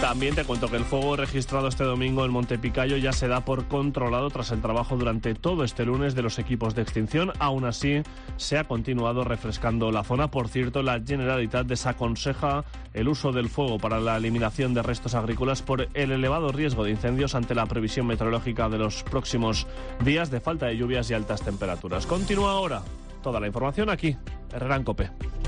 También te cuento que el fuego registrado este domingo en Monte Picayo ya se da por controlado tras el trabajo durante todo este lunes de los equipos de extinción. Aún así, se ha continuado refrescando la zona. Por cierto, la Generalitat desaconseja el uso del fuego para la eliminación de restos agrícolas por el elevado riesgo de incendios ante la previsión meteorológica de los próximos días de falta de lluvias y altas temperaturas. Continúa ahora toda la información aquí, Herrera en COPE.